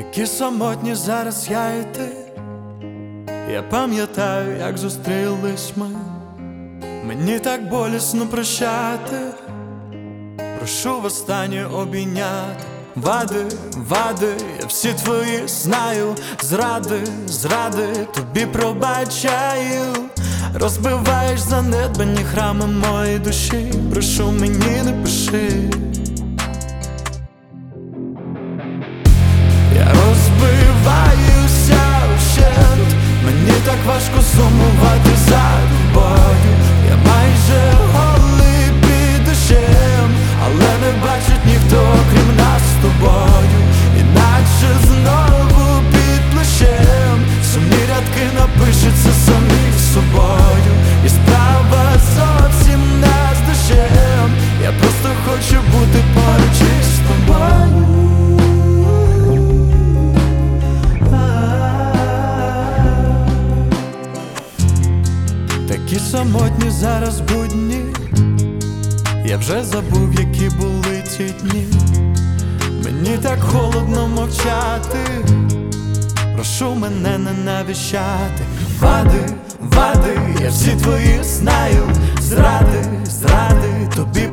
Такі самотні зараз я і ти. Я пам'ятаю, як зустрілись ми. Мені так болісно прощати. Прошу востаннє обійняти. Вади, я всі твої знаю. Зради, тобі пробачаю. Розбиваєш занедбані храми моєї душі. Прошу, мені не пиши. Я розбиваюся вщент. Мені так важко сумувати за тобою. Я майже голий під дощем, але не бачить ніхто, крім нас з тобою. Іначе знову під плащем сумні рядки напишуться самі собою. І справа зовсім не з дощем. Я просто хочу бути поруч із тобою. Такі самотні зараз будні. Я вже забув, які були ті дні. Мені так холодно мовчати. Прошу мене не навіщати. Вади, я всі твої знаю. Зради, тобі